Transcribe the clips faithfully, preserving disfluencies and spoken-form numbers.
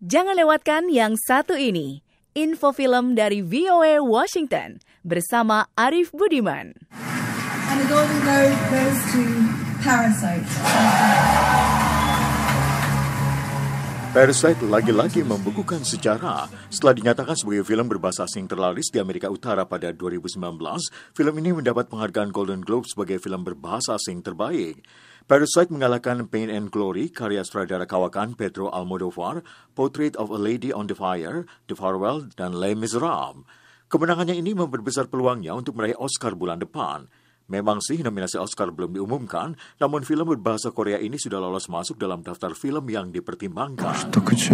Jangan lewatkan yang satu ini, info film dari V O A Washington bersama Arif Budiman. And the Golden Globe goes to Parasite. Parasite lagi-lagi membukukan sejarah. Setelah dinyatakan sebagai film berbahasa asing terlaris di Amerika Utara pada dua ribu sembilan belas, film ini mendapat penghargaan Golden Globe sebagai film berbahasa asing terbaik. Parasite mengalahkan Pain and Glory, karya sutradara kawakan Pedro Almodovar, Portrait of a Lady on the Fire, The Farewell, dan Les Miserables. Kemenangannya ini memperbesar peluangnya untuk meraih Oscar bulan depan. Memang sih nominasi Oscar belum diumumkan, namun film berbahasa Korea ini sudah lolos masuk dalam daftar film yang dipertimbangkan. 멋있다, 그치?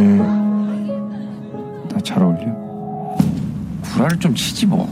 나 잘 어울려? 구라를 좀 치지 뭐.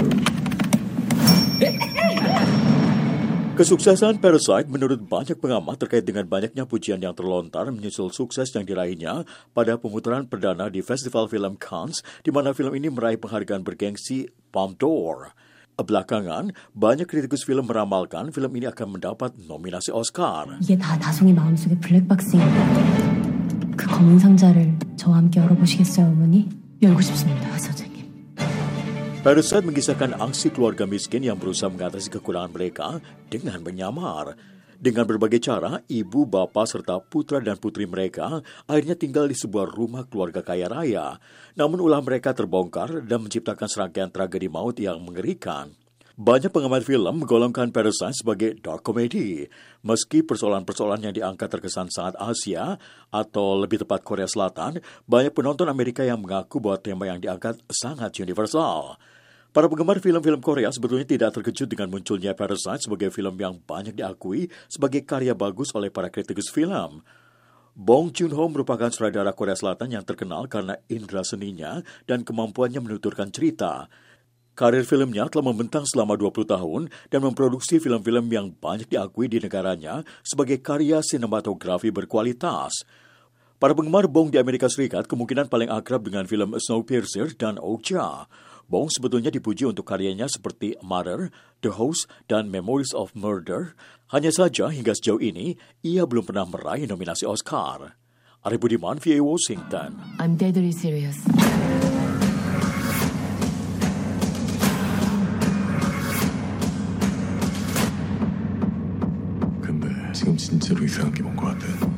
Kesuksesan Parasite menurut banyak pengamat terkait dengan banyaknya pujian yang terlontar menyusul sukses yang diraihnya pada pemutaran perdana di Festival Film Cannes, di mana film ini meraih penghargaan bergengsi Palme d'Or. Belakangan, banyak kritikus film meramalkan film ini akan mendapat nominasi Oscar. 이게 다 다송이 마음속의 블랙박스인 그 검은 상자를 저와 함께 열어보시겠어요, 어머니? 열고 싶습니다, 선생님. Parasite mengisahkan aksi keluarga miskin yang berusaha mengatasi kekurangan mereka dengan menyamar. Dengan berbagai cara, ibu, bapa, serta putra dan putri mereka akhirnya tinggal di sebuah rumah keluarga kaya raya. Namun ulah mereka terbongkar dan menciptakan serangkaian tragedi maut yang mengerikan. Banyak pengamat film menggolongkan Parasite sebagai dark comedy. Meski persoalan-persoalan yang diangkat terkesan sangat Asia, atau lebih tepat Korea Selatan, banyak penonton Amerika yang mengaku bahwa tema yang diangkat sangat universal. Para penggemar film-film Korea sebetulnya tidak terkejut dengan munculnya Parasite sebagai film yang banyak diakui sebagai karya bagus oleh para kritikus film. Bong Joon-ho merupakan sutradara Korea Selatan yang terkenal karena indera seninya dan kemampuannya menuturkan cerita. Karir filmnya telah membentang selama dua puluh tahun dan memproduksi film-film yang banyak diakui di negaranya sebagai karya sinematografi berkualitas. Para penggemar Bong di Amerika Serikat kemungkinan paling akrab dengan film Snowpiercer dan Okja. Bong sebetulnya dipuji untuk karyanya seperti Mother, The Host, dan Memories of Murder. Hanya saja hingga sejauh ini, ia belum pernah meraih nominasi Oscar. Arif Budiman, V O A Washington. I'm deadly serious. 근데 지금 진짜로 이상한 게 뭔 것 같아?